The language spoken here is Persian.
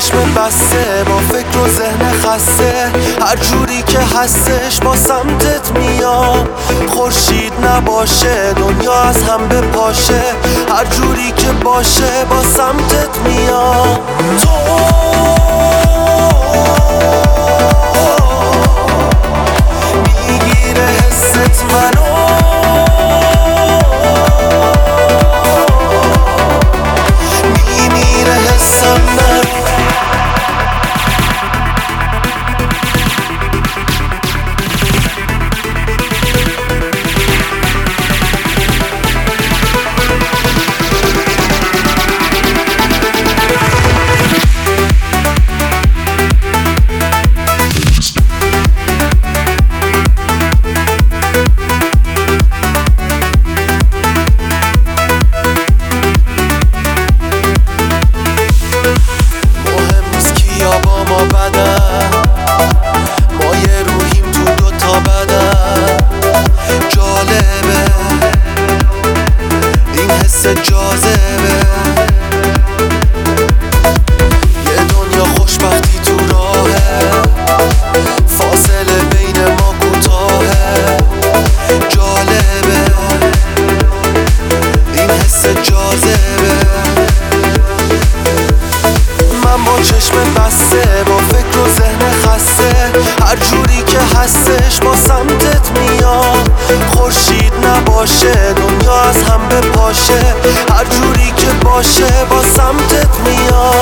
چشم بسته با فکر و ذهن خسته، هر جوری که هستش با سمتت میام. خورشید نباشه دنیا از هم بپاشه، هر جوری که باشه با سمتت میام. تو میگیره حست منو، میمیره حسم منو. ما یه روحیم تو دوتا بدن، جالبه این حس جاذبه. یه دنیا خوشبختی تو راهه، فاصله بین ما کوتاهه. جالبه این حس جاذبه. من با چشم بسته با فکر و ذهن خسته، هر جوری که هستش با سمتت میام. خورشید نباشه دنیا از هم بپاشه، هر جوری که باشه با سمتت میام.